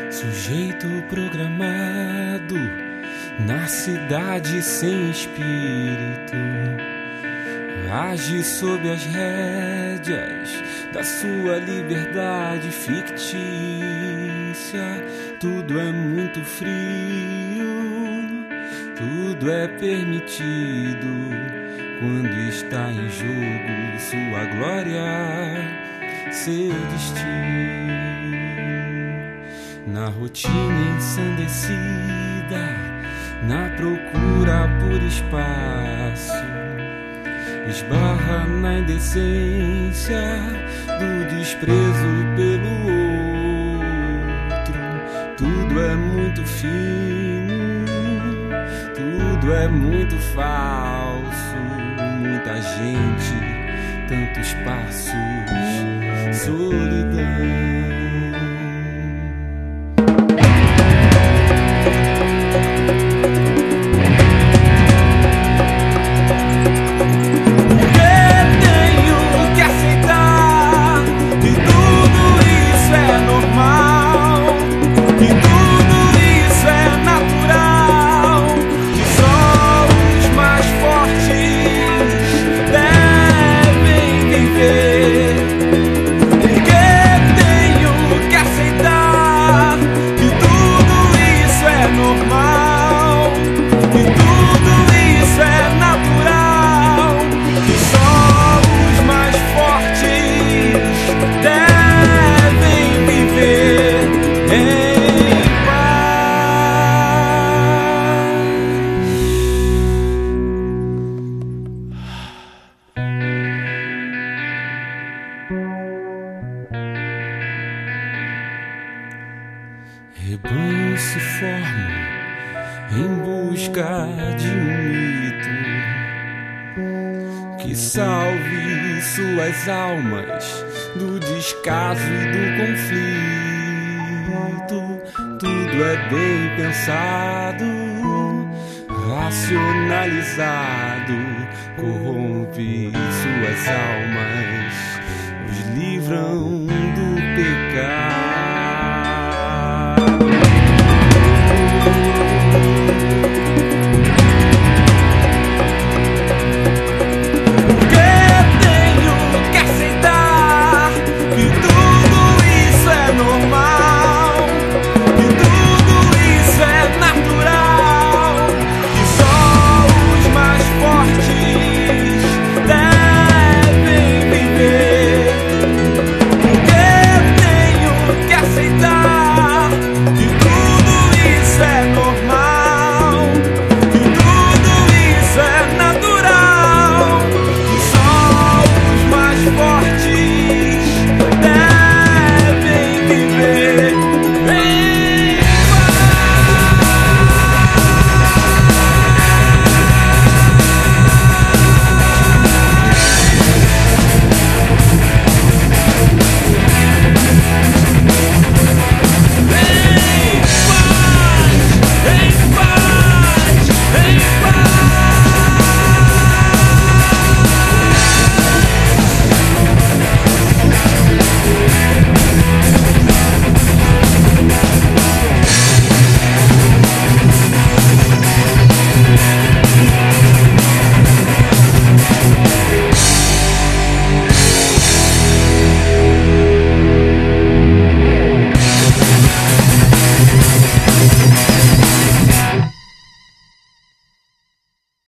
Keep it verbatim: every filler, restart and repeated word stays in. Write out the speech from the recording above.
Sujeito programado na cidade sem espírito, age sob as rédeas da sua liberdade fictícia. Tudo é muito frio, tudo é permitido quando está em jogo sua glória, seu destino. Na rotina ensandecida, na procura por espaço, esbarra na indecência do desprezo pelo outro. Tudo é muito fino, tudo é muito falso. Muita gente, tantos passos, solidão. Rebanhos se formam em busca de um mito que salve suas almas do descaso e do conflito. Tudo é bem pensado, racionalizado, corrompe suas almas, os livram do pecado.